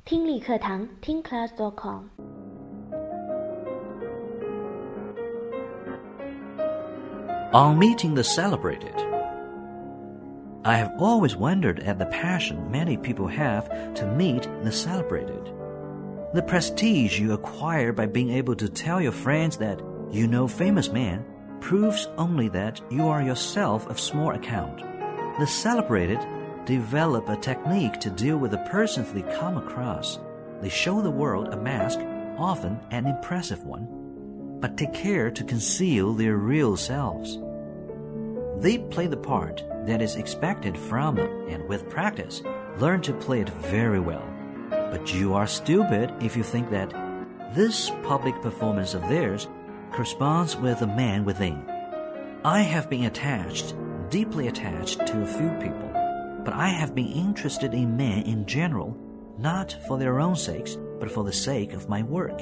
听力课堂听 class.com。 On meeting the celebrated, I have always wondered at the passion many people have to meet the celebrated. The prestige you acquire by being able to tell your friends that you know famous men proves only that you are yourself of small account. The celebrated develop a technique to deal with the persons they come across. They show the world a mask, often an impressive one, but take care to conceal their real selves. They play the part that is expected from them and with practice learn to play it very well. But you are stupid if you think that this public performance of theirs corresponds with the man within. I have been deeply attached to a few people, but I have been interested in men in general, not for their own sakes, but for the sake of my work.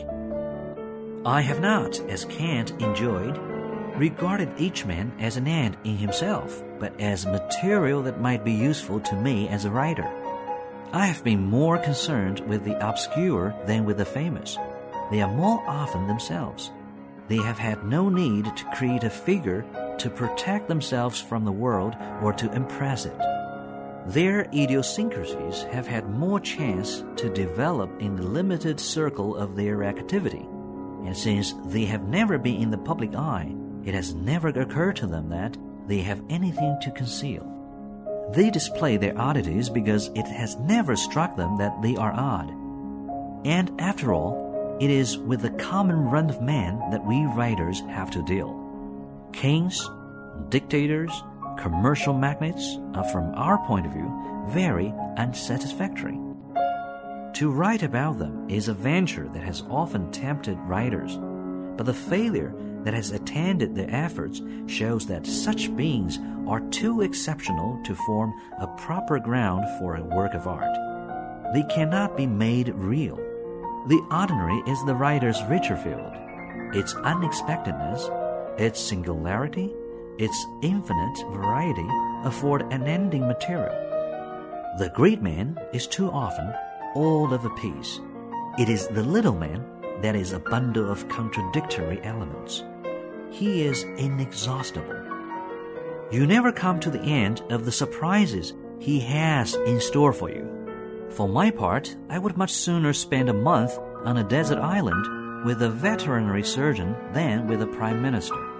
I have not, as Kant enjoyed, regarded each man as an end in himself, but as material that might be useful to me as a writer. I have been more concerned with the obscure than with the famous. They are more often themselves. They have had no need to create a figure to protect themselves from the world or to impress it. Their idiosyncrasies have had more chance to develop in the limited circle of their activity, and since they have never been in the public eye, it has never occurred to them that they have anything to conceal. They display their oddities because it has never struck them that they are odd. And after all, it is with the common run of man that we writers have to deal. Kings, dictators, commercial magnates are, from our point of view, very unsatisfactory. To write about them is a venture that has often tempted writers, but the failure that has attended their efforts shows that such beings are too exceptional to form a proper ground for a work of art. They cannot be made real. The ordinary is the writer's richer field. Its unexpectedness, its singularity, its infinite variety afford unending material. The great man is too often all of a piece. It is the little man that is a bundle of contradictory elements. He is inexhaustible. You never come to the end of the surprises he has in store for you. For my part, I would much sooner spend a month on a desert island with a veterinary surgeon than with a prime minister.